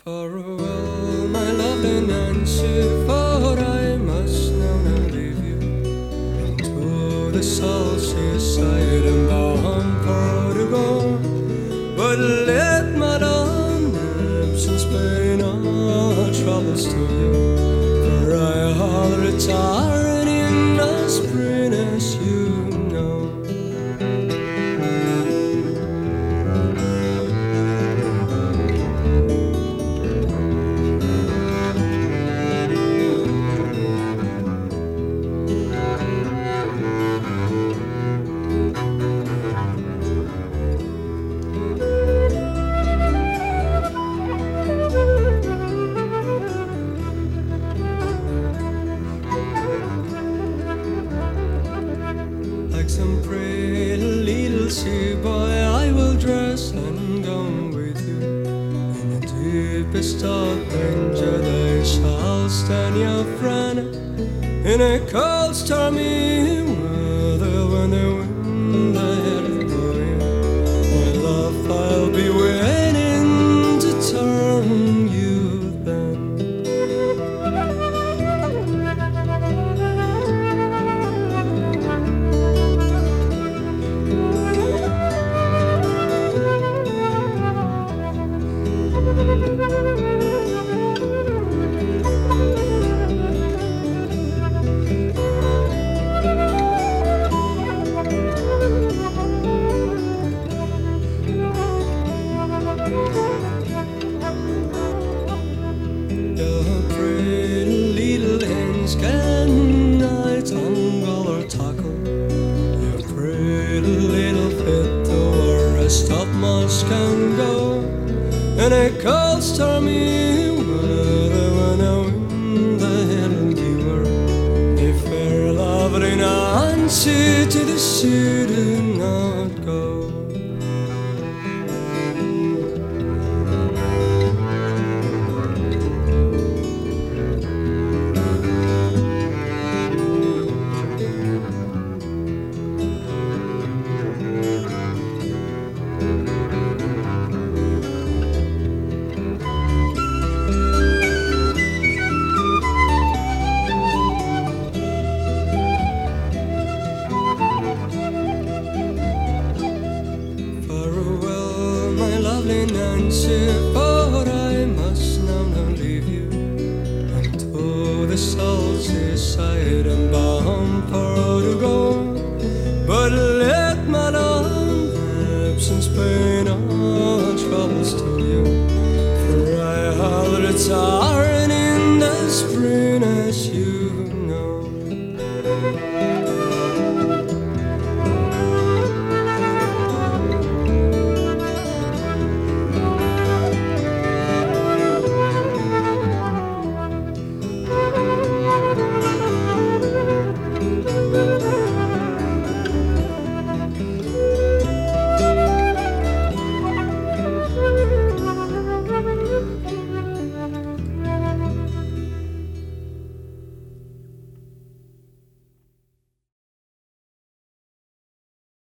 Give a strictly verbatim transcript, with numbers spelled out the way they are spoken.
Farewell, my lovely Nancy, for I must now not leave you into the salt seaside and bound for to go. But let Madame absence pay no troubles to you, for I have retired in the spring, as you know. Like some pretty little sea boy, I will dress and go with you. In the deepest of danger, I shall stand your friend. In a cold, stormy weather, when the wind ahead is blowing, my love, I'll be waiting to turn you then. Your pretty little hands can I tangle or tackle? Your pretty little feet to a rest of much can go. And a cold stormy weather, when a wind ahead and you were a fair lovely Nancy to the city.